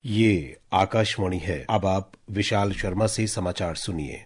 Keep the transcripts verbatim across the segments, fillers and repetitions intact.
ये आकाशवाणी है। अब आप विशाल शर्मा से समाचार सुनिए।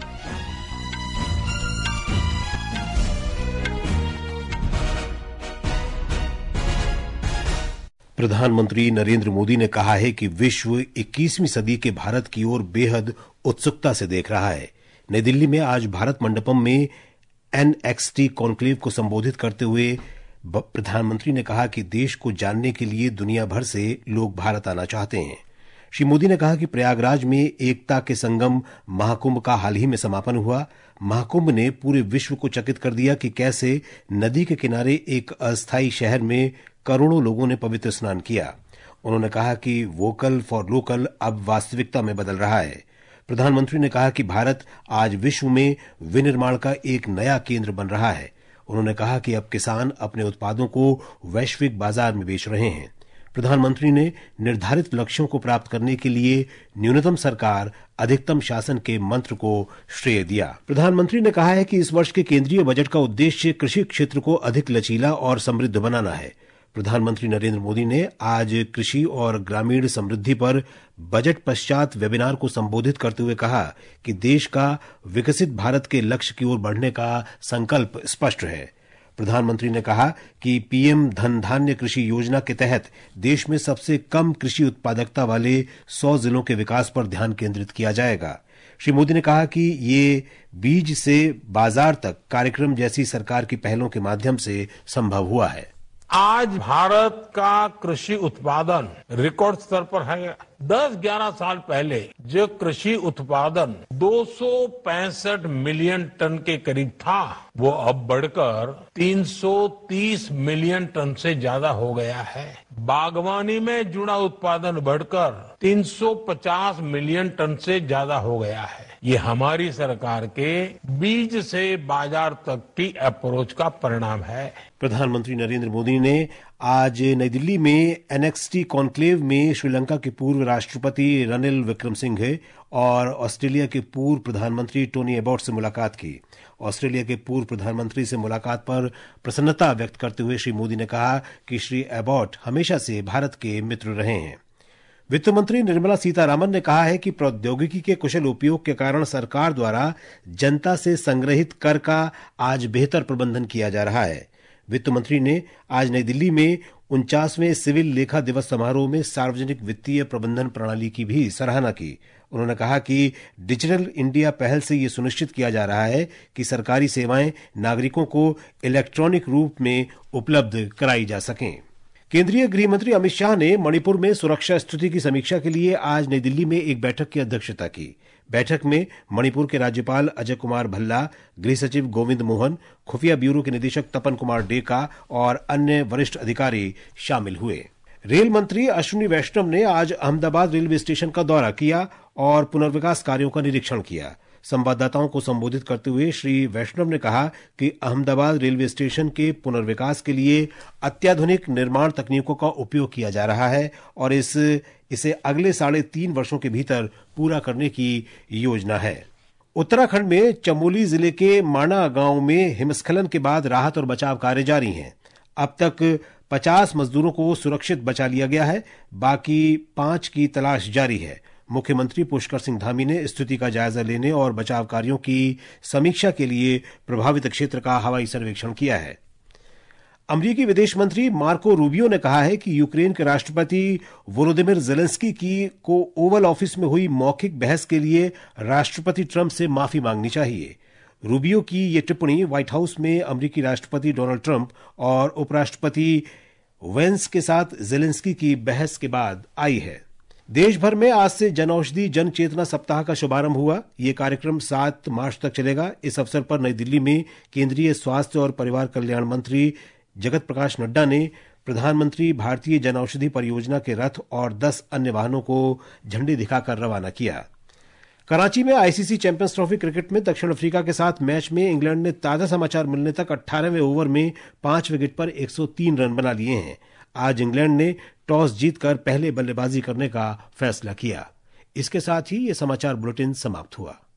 प्रधानमंत्री नरेंद्र मोदी ने कहा है कि विश्व इक्कीसवीं सदी के भारत की ओर बेहद उत्सुकता से देख रहा है। नई दिल्ली में आज भारत मंडपम में एन एक्स टी कॉन्क्लेव को संबोधित करते हुए प्रधानमंत्री ने कहा कि देश को जानने के लिए दुनिया भर से लोग भारत आना चाहते हैं। श्री मोदी ने कहा कि प्रयागराज में एकता के संगम महाकुंभ का हाल ही में समापन हुआ। महाकुंभ ने पूरे विश्व को चकित कर दिया कि कैसे नदी के किनारे एक अस्थायी शहर में करोड़ों लोगों ने पवित्र स्नान किया। उन्होंने कहा कि वोकल फॉर लोकल अब वास्तविकता में बदल रहा है। प्रधानमंत्री ने कहा कि भारत आज विश्व में विनिर्माण का एक नया केंद्र बन रहा है। उन्होंने कहा कि अब किसान अपने उत्पादों को वैश्विक बाजार में बेच रहे हैं। प्रधानमंत्री ने निर्धारित लक्ष्यों को प्राप्त करने के लिए न्यूनतम सरकार अधिकतम शासन के मंत्र को श्रेय दिया। प्रधानमंत्री ने कहा है कि इस वर्ष के केंद्रीय बजट का उद्देश्य कृषि क्षेत्र को अधिक लचीला और समृद्ध बनाना है। प्रधानमंत्री नरेंद्र मोदी ने आज कृषि और ग्रामीण समृद्धि पर बजट पश्चात वेबिनार को संबोधित करते हुए कहा कि देश का विकसित भारत के लक्ष्य की ओर बढ़ने का संकल्प स्पष्ट है। प्रधानमंत्री ने कहा कि पीएम धन धान्य कृषि योजना के तहत देश में सबसे कम कृषि उत्पादकता वाले सौ जिलों के विकास पर ध्यान केंद्रित किया जाएगा। श्री मोदी ने कहा कि ये बीज से बाजार तक कार्यक्रम जैसी सरकार की पहलों के माध्यम से संभव हुआ है। आज भारत का कृषि उत्पादन रिकॉर्ड स्तर पर है। दस ग्यारह साल पहले जो कृषि उत्पादन दो सौ पैंसठ मिलियन टन के करीब था, वो अब बढ़कर तीन सौ तीस मिलियन टन से ज्यादा हो गया है। बागवानी में जुड़ा उत्पादन बढ़कर तीन सौ पचास मिलियन टन से ज्यादा हो गया है। ये हमारी सरकार के बीज से बाजार तक की अप्रोच का परिणाम है। प्रधानमंत्री नरेंद्र मोदी ने आज नई दिल्ली में एन एक्स टी कॉन्क्लेव में श्रीलंका के पूर्व राष्ट्रपति रनिल विक्रमसिंघे और ऑस्ट्रेलिया के पूर्व प्रधानमंत्री टोनी एबॉट से मुलाकात की। ऑस्ट्रेलिया के पूर्व प्रधानमंत्री से मुलाकात पर प्रसन्नता व्यक्त करते हुए श्री मोदी ने कहा कि श्री एबॉट हमेशा से भारत के मित्र रहे हैं। वित्त मंत्री निर्मला सीतारामन ने कहा है कि प्रौद्योगिकी के कुशल उपयोग के कारण सरकार द्वारा जनता से संग्रहित कर का आज बेहतर प्रबंधन किया जा रहा है। वित्त मंत्री ने आज नई दिल्ली में उनचासवें सिविल लेखा दिवस समारोह में सार्वजनिक वित्तीय प्रबंधन प्रणाली की भी सराहना की। उन्होंने कहा कि डिजिटल इंडिया पहल से ये सुनिश्चित किया जा रहा है कि सरकारी सेवाएं नागरिकों को इलेक्ट्रॉनिक रूप में उपलब्ध कराई जा सकें। केंद्रीय गृह मंत्री अमित शाह ने मणिपुर में सुरक्षा स्थिति की समीक्षा के लिए आज नई दिल्ली में एक बैठक की अध्यक्षता की। बैठक में मणिपुर के राज्यपाल अजय कुमार भल्ला, गृह सचिव गोविंद मोहन, खुफिया ब्यूरो के निदेशक तपन कुमार डेका और अन्य वरिष्ठ अधिकारी शामिल हुए। रेल मंत्री अश्विनी वैष्णव ने आज अहमदाबाद रेलवे स्टेशन का दौरा किया और पुनर्विकास कार्यों का निरीक्षण किया। संवाददाताओं को संबोधित करते हुए श्री वैष्णव ने कहा कि अहमदाबाद रेलवे स्टेशन के पुनर्विकास के लिए अत्याधुनिक निर्माण तकनीकों का उपयोग किया जा रहा है और इस इसे अगले साढ़े तीन वर्षों के भीतर पूरा करने की योजना है। उत्तराखंड में चमोली जिले के माणा गांव में हिमस्खलन के बाद राहत और बचाव कार्य जारी हैं। अब तक पचास मजदूरों को सुरक्षित बचा लिया गया है, बाकी पांच की तलाश जारी है। मुख्यमंत्री पुष्कर सिंह धामी ने स्थिति का जायजा लेने और बचाव कार्यों की समीक्षा के लिए प्रभावित क्षेत्र का हवाई सर्वेक्षण किया है। अमेरिकी विदेश मंत्री मार्को रूबियो ने कहा है कि यूक्रेन के राष्ट्रपति वोलोदिमिर जेलेंस्की की को ओवल ऑफिस में हुई मौखिक बहस के लिए राष्ट्रपति ट्रंप से माफी मांगनी चाहिए। रूबियो की ये टिप्पणी व्हाइट हाउस में अमेरिकी राष्ट्रपति डोनाल्ड ट्रंप और उपराष्ट्रपति वेंस के साथ जेलेंस्की की बहस के बाद आई है। देश भर में आज से जन औषधि जन चेतना सप्ताह का शुभारंभ हुआ। ये कार्यक्रम सात मार्च तक चलेगा। इस अवसर पर नई दिल्ली में केंद्रीय स्वास्थ्य और परिवार कल्याण मंत्री जगत प्रकाश नड्डा ने प्रधानमंत्री भारतीय जन औषधि परियोजना के रथ और दस अन्य वाहनों को झंडी दिखाकर रवाना किया। कराची में आईसीसी चैंपियंस ट्रॉफी क्रिकेट में दक्षिण अफ्रीका के साथ मैच में इंग्लैंड ने ताजा समाचार मिलने तक अठारहवें ओवर में पांच विकेट पर एक सौ तीन रन बना लिए हैं। आज इंग्लैंड ने टॉस जीतकर पहले बल्लेबाजी करने का फैसला किया। इसके साथ ही ये समाचार बुलेटिन समाप्त हुआ।